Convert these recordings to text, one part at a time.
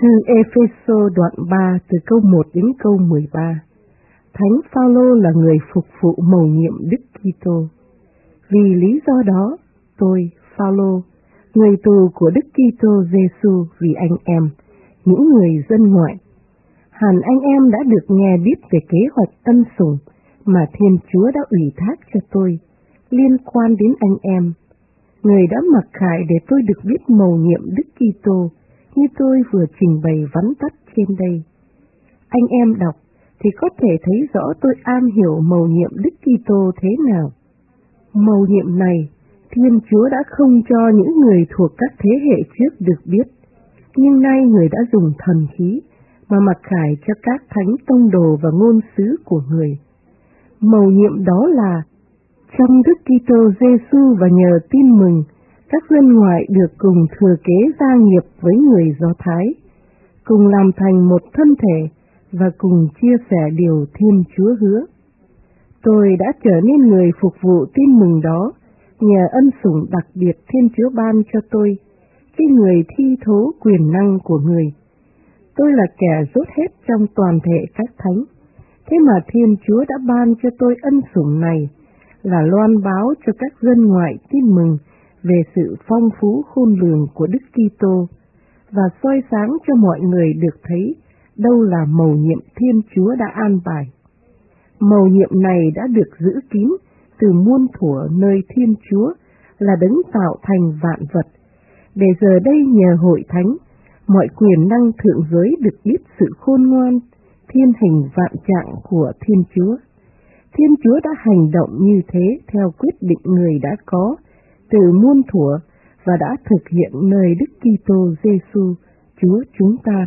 Thư Ê-phê-sô đoạn 3 từ câu 1 đến câu 13. Thánh Phaolô là người phục vụ mầu nhiệm Đức Kitô. Vì lý do đó, tôi, Phaolô, người tù của Đức Kitô Giêsu vì anh em, những người dân ngoại. Hẳn anh em đã được nghe biết về kế hoạch ân sủng mà Thiên Chúa đã ủy thác cho tôi liên quan đến anh em. Người đã mặc khải để tôi được biết mầu nhiệm Đức Kitô như tôi vừa trình bày vắn tắt trên đây. Anh em đọc thì có thể thấy rõ tôi am hiểu mầu nhiệm Đức Kitô thế nào. Mầu nhiệm này, Thiên Chúa đã không cho những người thuộc các thế hệ trước được biết, nhưng nay người đã dùng thần khí mà mặc khải cho các thánh tông đồ và ngôn sứ của người. Mầu nhiệm đó là trong Đức Kitô Giêsu và nhờ tin mừng, các dân ngoại được cùng thừa kế gia nghiệp với người Do Thái, cùng làm thành một thân thể và cùng chia sẻ điều Thiên Chúa hứa. Tôi đã trở nên người phục vụ tin mừng đó nhờ ân sủng đặc biệt Thiên Chúa ban cho tôi, khi người thi thố quyền năng của người. Tôi là kẻ dốt hết trong toàn thể các thánh, thế mà Thiên Chúa đã ban cho tôi ân sủng này là loan báo cho các dân ngoại tin mừng về sự phong phú khôn lường của Đức Kitô và soi sáng cho mọi người được thấy đâu là mầu nhiệm Thiên Chúa đã an bài. Mầu nhiệm này đã được giữ kín từ muôn thuở nơi Thiên Chúa là đấng tạo thành vạn vật, để giờ đây nhờ hội thánh, mọi quyền năng thượng giới được biết sự khôn ngoan, thiên hình vạn trạng của Thiên Chúa. Thiên Chúa đã hành động như thế theo quyết định người đã có từ muôn thuở và đã thực hiện nơi Đức Kitô Giêsu Chúa chúng ta.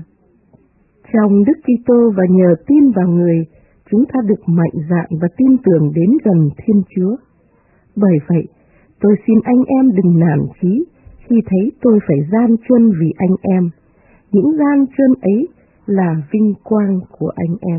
Trong Đức Kitô và nhờ tin vào người, chúng ta được mạnh dạn và tin tưởng đến gần Thiên Chúa. Bởi vậy, tôi xin anh em đừng nản chí khi thấy tôi phải gian truân vì anh em. Những gian truân ấy là vinh quang của anh em.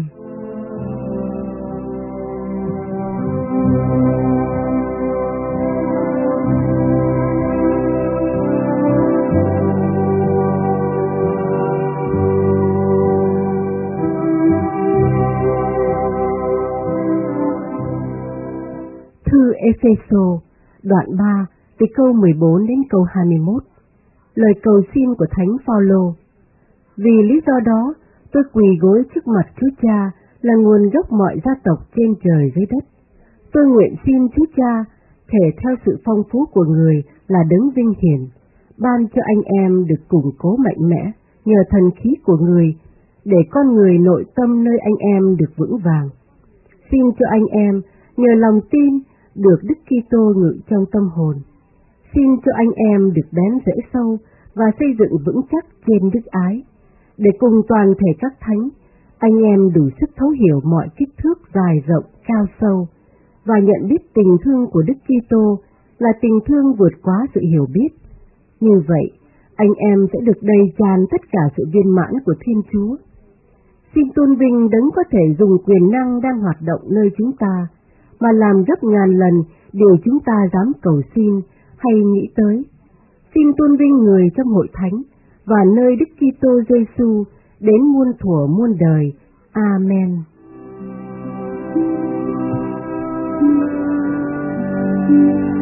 Thư Ê-phê-sô đoạn 3 từ câu 14 đến câu 21. Lời cầu xin của Thánh Phaolô. Vì lý do đó, tôi quỳ gối trước mặt Chúa Cha là nguồn gốc mọi gia tộc trên trời dưới đất. Tôi nguyện xin Chúa Cha, thể theo sự phong phú của người là đấng vinh hiển, ban cho anh em được củng cố mạnh mẽ nhờ thần khí của người, để con người nội tâm nơi anh em được vững vàng. Xin cho anh em nhờ lòng tin được Đức Kitô ngự trong tâm hồn. Xin cho anh em được bén rễ sâu và xây dựng vững chắc trên đức ái, để cùng toàn thể các thánh, anh em đủ sức thấu hiểu mọi kích thước dài rộng, cao sâu, và nhận biết tình thương của Đức Kitô là tình thương vượt quá sự hiểu biết. Như vậy, anh em sẽ được đầy tràn tất cả sự viên mãn của Thiên Chúa. Xin tôn vinh đấng có thể dùng quyền năng đang hoạt động nơi chúng ta, mà làm gấp ngàn lần điều chúng ta dám cầu xin hay nghĩ tới. Xin tôn vinh người trong hội thánh và nơi Đức Kitô Giêsu đến muôn thuở muôn đời. Amen.